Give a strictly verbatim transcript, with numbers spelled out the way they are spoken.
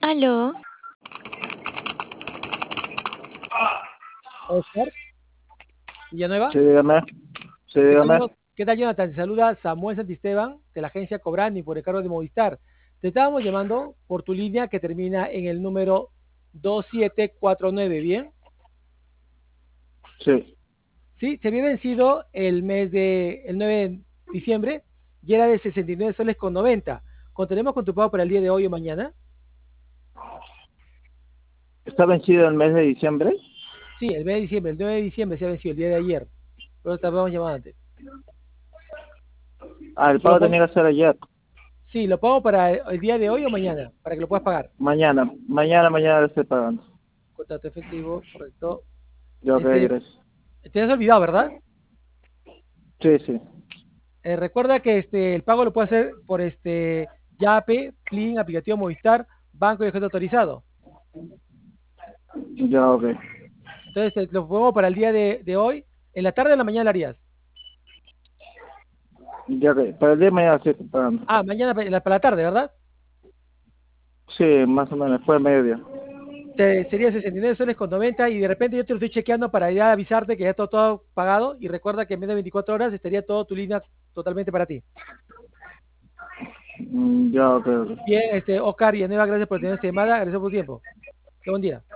Aló, Oscar Villanueva. sí, dígame, sí, ¿Qué tal, dígame. Jo- ¿Qué tal, Jonathan? Te saluda Samuel Santisteban de la agencia Cobrani por el cargo de Movistar. Te estábamos llamando por tu línea que termina en el número dos siete cuatro nueve, ¿bien? Sí, Sí, se había vencido el mes de, el nueve de diciembre y era de sesenta y nueve soles con noventa. ¿Contenemos con tu pago para el día de hoy o mañana? está vencido el mes de diciembre. Sí, el mes de diciembre, el nueve de diciembre se ha vencido el día de ayer. Pero te estábamos llamando antes. Ah, el Lo pago pon- tenía que ser ayer. sí, lo pongo para el, el día de hoy o mañana, para que lo puedas pagar. Mañana, mañana, mañana lo estoy pagando. Contrato efectivo, correcto. Yo, ok, Este, gracias. te has olvidado, ¿verdad? Sí, sí, Eh, recuerda que este, el pago lo puede hacer por este Yape, Plin, aplicativo Movistar, banco y objeto autorizado. ya, ok. Entonces te lo pongo para el día de, de hoy. En la tarde o en la mañana lo harías. Ya, ok. Para el día de mañana sí estoy pagando. Ah, mañana pa- la- para la tarde, ¿verdad? Sí, más o menos, después del mediodía. Te, sería sesenta y nueve soles con noventa y de repente yo te lo estoy chequeando para ya avisarte que ya todo, todo pagado y recuerda que en menos de veinticuatro horas estaría todo tu línea totalmente para ti. Mm, ya, ok, ok. Bien, este, Oscar y Aneva, gracias por tener esta llamada, gracias por tu tiempo. Qué buen día.